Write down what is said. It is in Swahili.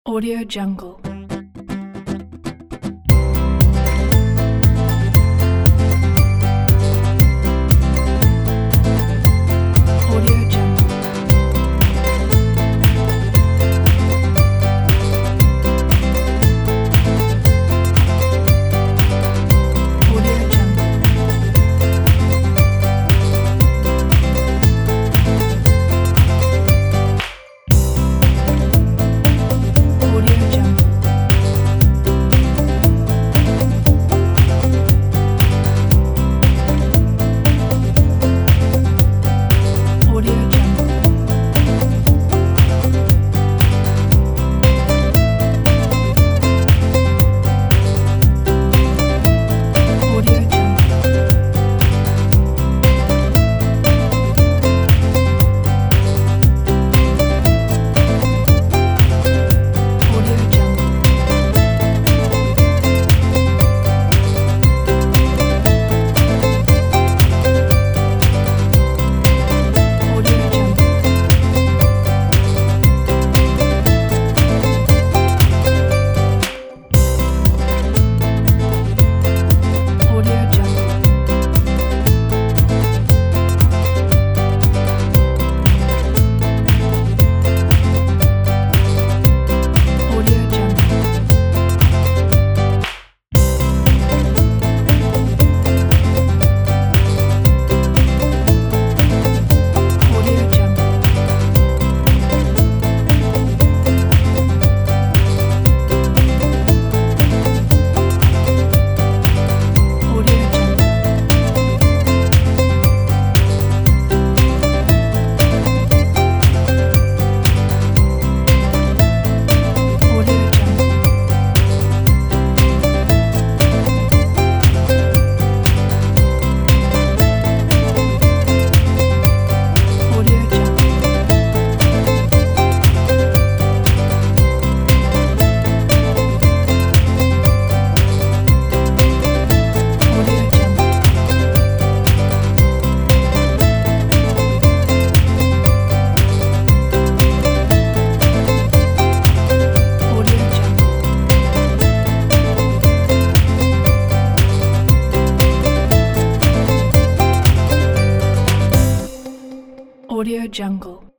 Audio Jungle. Audio Jungle. Audio Jungle. Audio Jungle. Audio Jungle. Audio Jungle. Audio Jungle. Audio Jungle. Audio Jungle. Audio Jungle. Audio Jungle. Audio Jungle. Audio Jungle. Audio Jungle. Audio Jungle. Audio Jungle. Audio Jungle.